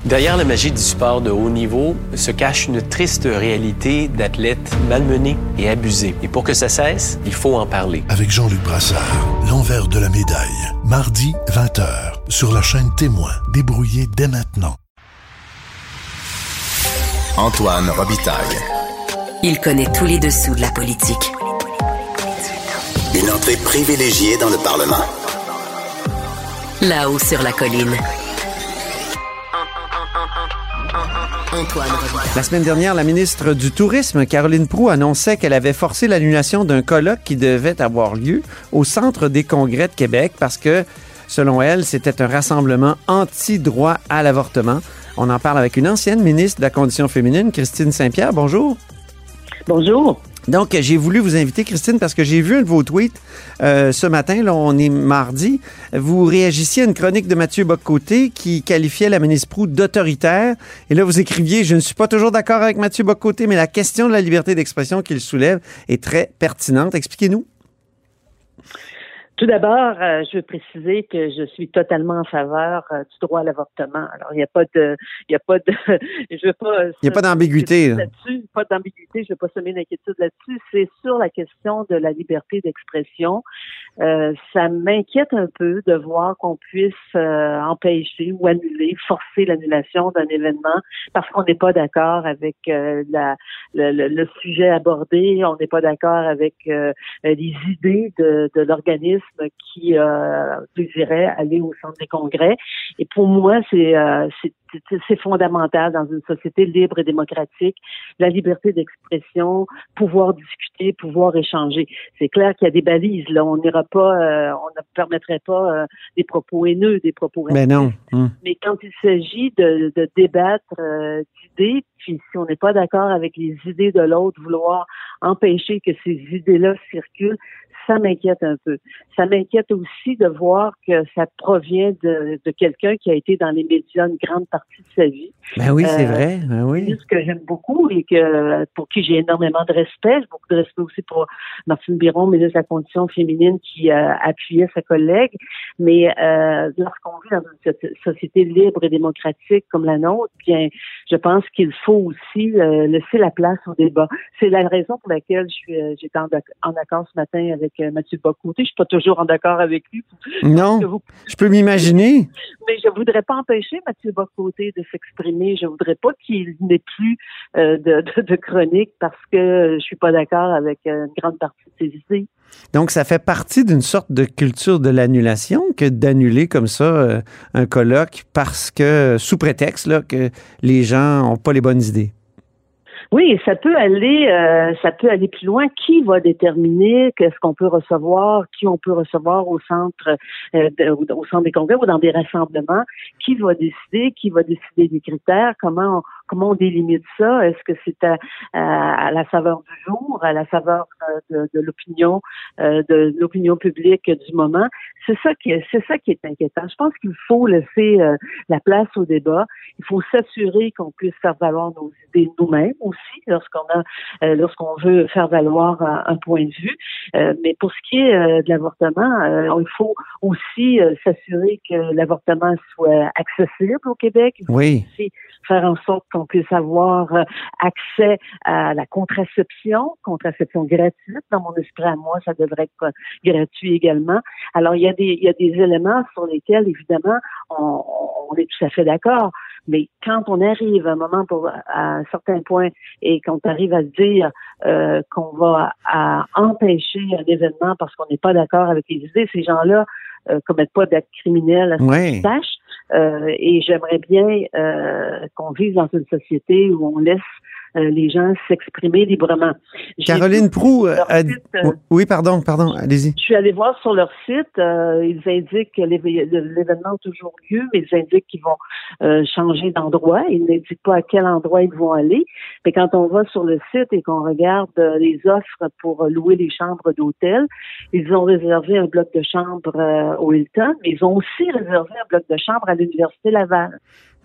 Derrière la magie du sport de haut niveau se cache une triste réalité d'athlètes malmenés et abusés. Et pour que ça cesse, il faut en parler. Avec Jean-Luc Brassard, l'envers de la médaille. Mardi, 20h, sur la chaîne Témoin. Débrouillez dès maintenant. Antoine Robitaille. Il connaît tous les dessous de la politique. Une entrée privilégiée dans le Parlement. Là-haut sur la colline. Antoine Robitaille. La semaine dernière, la ministre du Tourisme, Caroline Proulx, annonçait qu'elle avait forcé l'annulation d'un colloque qui devait avoir lieu au Centre des congrès de Québec parce que, selon elle, c'était un rassemblement anti-droit à l'avortement. On en parle avec une ancienne ministre de la Condition féminine, Christine Saint-Pierre. Bonjour. Bonjour. Donc, j'ai voulu vous inviter, Christine, parce que j'ai vu un de vos tweets ce matin, là, on est mardi. Vous réagissiez à une chronique de Mathieu Bock-Côté qui qualifiait la ministre Proulx d'autoritaire. Et là, vous écriviez « Je ne suis pas toujours d'accord avec Mathieu Bock-Côté, mais la question de la liberté d'expression qu'il soulève est très pertinente. » Expliquez-nous. Tout d'abord, je veux préciser que je suis totalement en faveur du droit à l'avortement. Alors, il n'y a pas de, je veux pas. Il n'y a pas d'ambiguïté. Là-dessus, pas d'ambiguïté. Je ne veux pas semer d'inquiétude là-dessus. C'est sur la question de la liberté d'expression. Ça m'inquiète un peu de voir qu'on puisse empêcher ou annuler, forcer l'annulation d'un événement parce qu'on n'est pas d'accord avec le sujet abordé. On n'est pas d'accord avec les idées de l'organisme qui désirait aller au centre des congrès. Et pour moi, c'est fondamental dans une société libre et démocratique, la liberté d'expression, pouvoir discuter, pouvoir échanger. C'est clair qu'il y a des balises. Là, on n'ira pas, on ne permettrait pas des propos haineux, des propos racistes. Mais non. Mais quand il s'agit de débattre d'idées, puis si on n'est pas d'accord avec les idées de l'autre, vouloir empêcher que ces idées-là circulent, ça m'inquiète un peu. Ça m'inquiète aussi de voir que ça provient de quelqu'un qui a été dans les médias une grande partie de sa vie. Ben oui, c'est vrai. Ben oui. Ce que j'aime beaucoup et pour qui j'ai énormément de respect. J'ai beaucoup de respect aussi pour Martine Biron, ministre de la Condition féminine, qui appuyait sa collègue. Mais lorsqu'on vit dans une société libre et démocratique comme la nôtre, bien, je pense qu'il faut aussi laisser la place au débat. C'est la raison pour laquelle j'étais en accord ce matin avec Mathieu Bock-Côté. Je suis pas toujours en accord avec lui. Non, je peux m'imaginer. Mais je voudrais pas empêcher Mathieu Bock-Côté de s'exprimer. Je voudrais pas qu'il n'ait plus de chronique parce que je suis pas d'accord avec une grande partie de ses idées. Donc, ça fait partie d'une sorte de culture de l'annulation que d'annuler comme ça un colloque parce que, sous prétexte là, que les gens n'ont pas les bonnes idées. Oui, ça peut aller plus loin. Qui va déterminer qu'est-ce qu'on peut recevoir, qui on peut recevoir au centre des congrès ou dans des rassemblements? Qui va décider des critères? Comment on délimite ça? Est-ce que c'est à la saveur du jour, à la saveur de l'opinion publique du moment? C'est ça qui est inquiétant. Je pense qu'il faut laisser la place au débat. Il faut s'assurer qu'on puisse faire valoir nos idées nous-mêmes aussi lorsqu'on veut faire valoir un point de vue. Mais pour ce qui est de l'avortement, il faut aussi s'assurer que l'avortement soit accessible au Québec. Il faut aussi faire en sorte qu'on puisse avoir accès à la contraception gratuite. Dans mon esprit à moi, ça devrait être gratuit également. Alors, il y a des éléments sur lesquels, évidemment, on est tout à fait d'accord. Mais quand on arrive à un certain point et qu'on arrive à dire qu'on va empêcher un événement parce qu'on n'est pas d'accord avec les idées, ces gens-là commettent pas d'actes criminels à ce tâche. Et j'aimerais bien qu'on vive dans une société où on laisse les gens s'exprimer librement. Caroline Proulx a dit... Oui, pardon, allez-y. Je suis allée voir sur leur site, ils indiquent que l'événement a toujours lieu, mais ils indiquent qu'ils vont changer d'endroit. Ils n'indiquent pas à quel endroit ils vont aller. Mais quand on va sur le site et qu'on regarde les offres pour louer les chambres d'hôtel, ils ont réservé un bloc de chambre au Hilton, mais ils ont aussi réservé un bloc de chambre à l'Université Laval.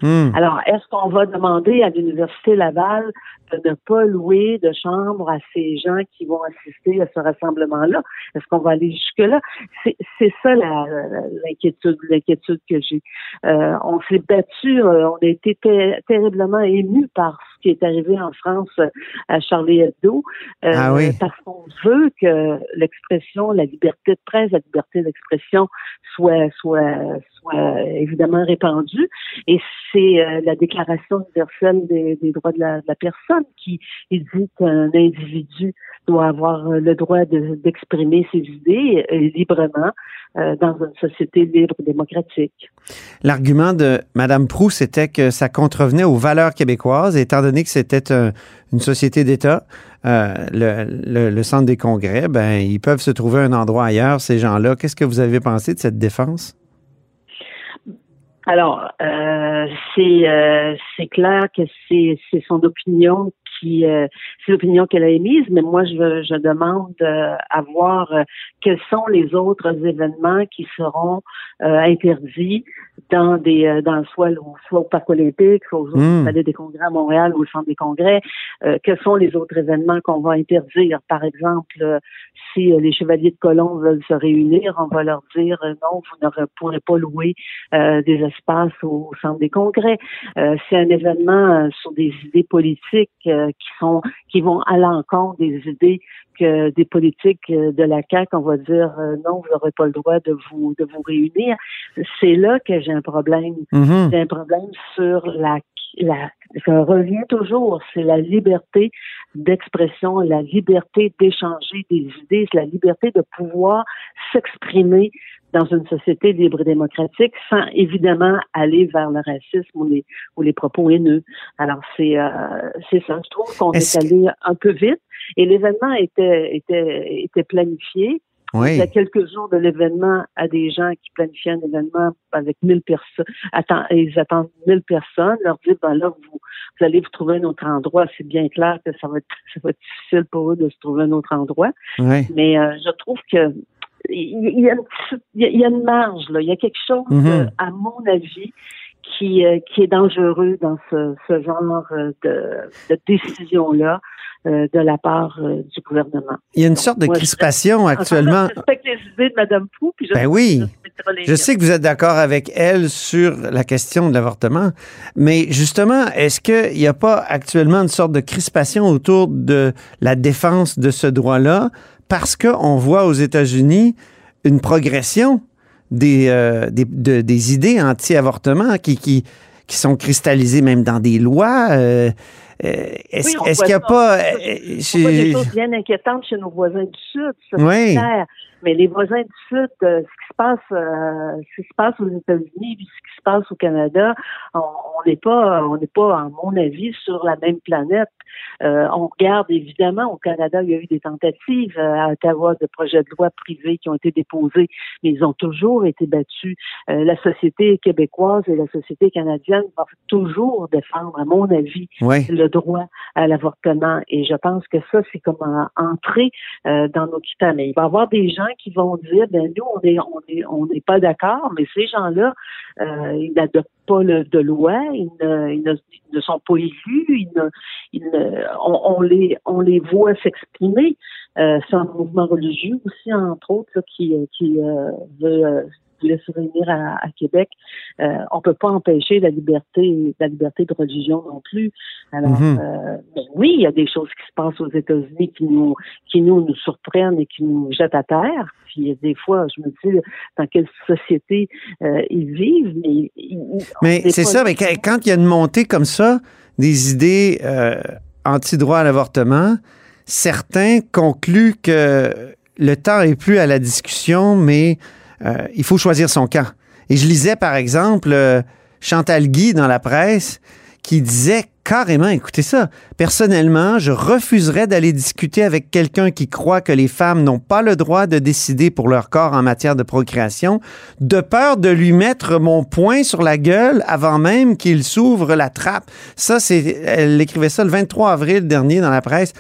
Alors, est-ce qu'on va demander à l'Université Laval de ne pas louer de chambre à ces gens qui vont assister à ce rassemblement-là? Est-ce qu'on va aller jusque-là? C'est ça l'inquiétude que j'ai. On s'est battu, on a été terriblement émus par ce qui est arrivé en France à Charlie Hebdo, parce qu'on veut que l'expression, la liberté de presse, la liberté d'expression soit évidemment répandue. Et c'est la Déclaration universelle des droits de la personne qui dit qu'un individu doit avoir le droit d'exprimer ses idées librement dans une société libre et démocratique. L'argument de Mme Proulx, c'était que ça contrevenait aux valeurs québécoises, étant donné que c'était une société d'État. Le centre des congrès, ils peuvent se trouver un endroit ailleurs, ces gens-là. Qu'est-ce que vous avez pensé de cette défense? Alors, c'est clair que c'est son opinion c'est l'opinion qu'elle a émise, mais moi je demande à voir quels sont les autres événements qui seront interdits soit au Parc olympique, soit au Palais des congrès à Montréal ou au Centre des congrès. Quels sont les autres événements qu'on va interdire? Par exemple, si les chevaliers de colon veulent se réunir, on va leur dire non, vous ne pourrez pas louer des espaces au Centre des congrès. C'est un événement sur des idées politiques qui vont à l'encontre des idées que des politiques de la CAQ, on va dire non, vous n'aurez pas le droit de vous réunir. C'est là que j'ai un problème. J'ai un problème sur ça revient toujours, c'est la liberté d'expression, la liberté d'échanger des idées, c'est la liberté de pouvoir s'exprimer dans une société libre et démocratique sans évidemment aller vers le racisme ou les propos haineux. Alors c'est ça. Je trouve qu'on est allé un peu vite et l'événement était planifié. Oui. Il y a quelques jours de l'événement à des gens qui planifiaient un événement avec 1000 personnes. Ils attendent 1000 personnes. Leur dire, là, vous allez vous trouver un autre endroit. C'est bien clair que ça va être difficile pour eux de se trouver un autre endroit. Oui. Mais je trouve que il y a une marge, là. Il y a quelque chose, à mon avis, qui est dangereux dans ce genre de décision-là de la part du gouvernement. Il y a une sorte de crispation actuellement. Je respecte les idées de Mme Proulx. Je sais que vous êtes d'accord avec elle sur la question de l'avortement, mais justement, est-ce qu'il n'y a pas actuellement une sorte de crispation autour de la défense de ce droit-là parce qu'on voit aux États-Unis une progression des idées anti-avortement qui sont cristallisées même dans des lois? Est-ce qu'il n'y a pas... On voit des choses bien inquiétantes chez nos voisins du Sud, ça c'est clair. Mais les voisins du Sud, ce qui se passe aux États-Unis, puis ce qui se passe au Canada, on n'est pas, à mon avis, sur la même planète. On regarde, évidemment, au Canada, il y a eu des tentatives à Ottawa de projets de loi privés qui ont été déposés, mais ils ont toujours été battus. La société québécoise et la société canadienne vont toujours défendre, à mon avis, le droit à l'avortement. Et je pense que ça, c'est comme entrer dans nos critères. Mais il va y avoir des gens qui vont dire, nous, on n'est pas d'accord, mais ces gens-là, ils n'adoptent pas de loi, ils ne sont pas élus, on les voit s'exprimer. C'est un mouvement religieux aussi, entre autres, là, qui veut se réunir à Québec. On peut pas empêcher la liberté de religion non plus. Alors, mais oui, il y a des choses qui se passent aux États-Unis qui nous surprennent et qui nous jettent à terre. Puis des fois, je me dis dans quelle société ils vivent. Mais c'est ça. Mais quand il y a une montée comme ça, des idées anti-droit à l'avortement, certains concluent que le temps n'est plus à la discussion, mais il faut choisir son camp. Et je lisais, par exemple, Chantal Guy dans la presse qui disait carrément, écoutez ça, personnellement, je refuserais d'aller discuter avec quelqu'un qui croit que les femmes n'ont pas le droit de décider pour leur corps en matière de procréation, de peur de lui mettre mon poing sur la gueule avant même qu'il s'ouvre la trappe. Ça, elle écrivait ça le 23 avril dernier dans la presse.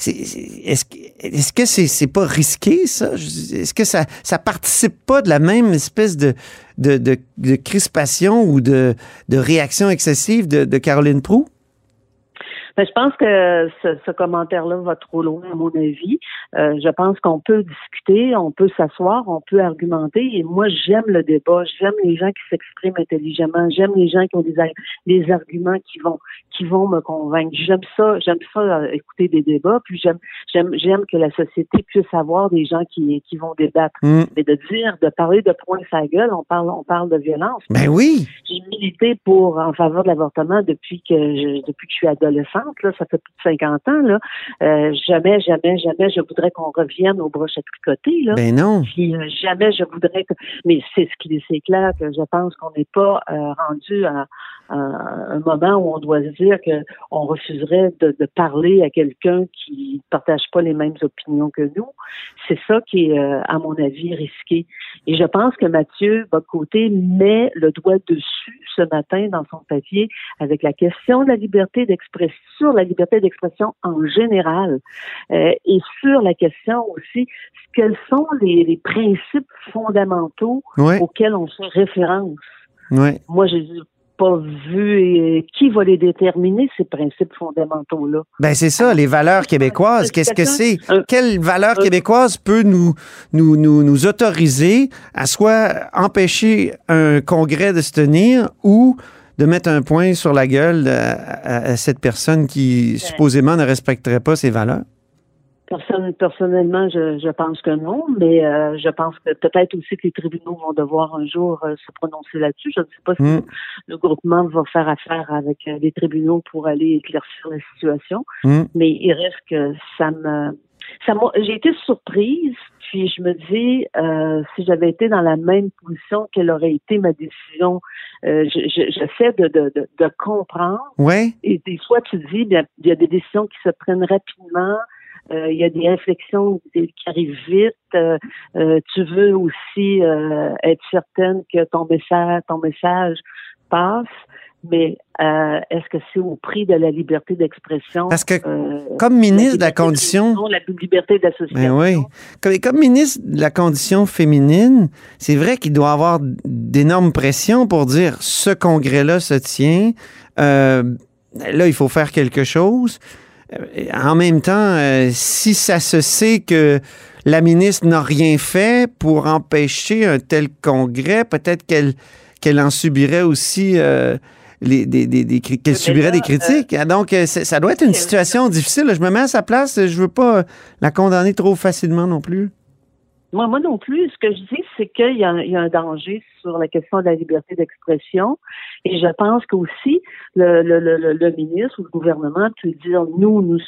Est-ce que c'est pas risqué, ça? Est-ce que ça participe pas de la même espèce de de crispation ou de réaction excessive de Caroline Proulx? Ben, je pense que ce commentaire-là va trop loin, à mon avis. Je pense qu'on peut discuter, on peut s'asseoir, on peut argumenter. Et moi, j'aime le débat. J'aime les gens qui s'expriment intelligemment. J'aime les gens qui ont des arguments qui vont me convaincre. J'aime ça écouter des débats. Puis j'aime que la société puisse avoir des gens qui vont débattre. Mais de parler de poing sa gueule, on parle de violence. Ben oui. J'ai milité en faveur de l'avortement depuis que je suis adolescente. Là, ça fait plus de 50 ans. Là. Jamais, je voudrais qu'on revienne aux broches à tricoter. Là. Ben non. Puis, jamais je voudrais que... Mais c'est clair que je pense qu'on n'est pas rendu à un moment où on doit se dire qu'on refuserait de parler à quelqu'un qui ne partage pas les mêmes opinions que nous. C'est ça qui est, à mon avis, risqué. Et je pense que Mathieu Bock-Côté met le doigt dessus ce matin dans son papier avec la question de la liberté d'expression, sur la liberté d'expression en général, et sur la question aussi, quels sont les principes fondamentaux auxquels on fait référence. Ouais. Moi, j'ai pas vu qui va les déterminer, ces principes fondamentaux-là. Ben c'est ça, les valeurs québécoises. Qu'est-ce que c'est? Quelle valeur québécoise peut nous autoriser à soit empêcher un congrès de se tenir ou de mettre un point sur la gueule à cette personne qui supposément ne respecterait pas ses valeurs? Personnellement, je pense que non, mais je pense que peut-être aussi que les tribunaux vont devoir un jour se prononcer là-dessus. Je ne sais pas si le groupement va faire affaire avec les tribunaux pour aller éclaircir la situation, mais il reste que j'ai été surprise, puis je me dis, si j'avais été dans la même position, quelle aurait été ma décision? J'essaie de comprendre. Ouais. Et des fois, tu dis, bien, il y a des décisions qui se prennent rapidement. Il y a des réflexions qui arrivent vite. Tu veux aussi être certaine que ton message passe. Mais est-ce que c'est au prix de la liberté d'expression? Parce que comme ministre de la Condition... La liberté d'association. Ben oui. Comme ministre de la Condition féminine, c'est vrai qu'il doit y avoir d'énormes pressions pour dire ce congrès-là se tient. Là, il faut faire quelque chose. En même temps, si ça se sait que la ministre n'a rien fait pour empêcher un tel congrès, peut-être qu'elle en subirait aussi qu'elle subirait des critiques. Donc, ça doit être une situation difficile. Je me mets à sa place. Je veux pas la condamner trop facilement non plus. Moi non plus. Ce que je dis, c'est qu'il y a un danger sur la question de la liberté d'expression. Et je pense qu'aussi, le ministre ou le gouvernement peut dire, nous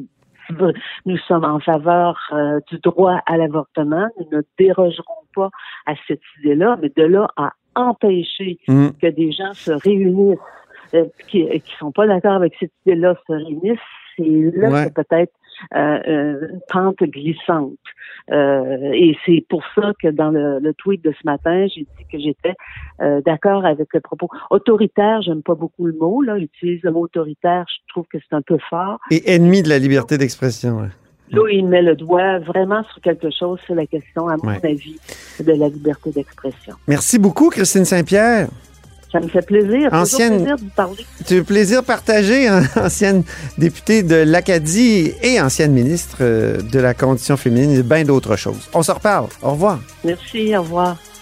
sommes en faveur du droit à l'avortement. Nous ne dérogerons pas à cette idée-là, mais de là à empêcher que des gens se réunissent qui sont pas d'accord avec cette idée-là se réunissent, c'est là que peut-être une pente glissante. Et c'est pour ça que dans le tweet de ce matin, j'ai dit que j'étais d'accord avec le propos. Autoritaire, j'aime pas beaucoup le mot. Là, j'utilise le mot autoritaire, je trouve que c'est un peu fort. Et ennemi de la liberté d'expression, ouais. Là, il met le doigt vraiment sur quelque chose, c'est la question, à mon avis, de la liberté d'expression. Merci beaucoup, Christine Saint-Pierre. Ça me fait plaisir. Toujours plaisir de vous parler. C'est un plaisir partagé, hein? Ancienne députée de l'Acadie et ancienne ministre de la Condition féminine et bien d'autres choses. On se reparle. Au revoir. Merci, au revoir.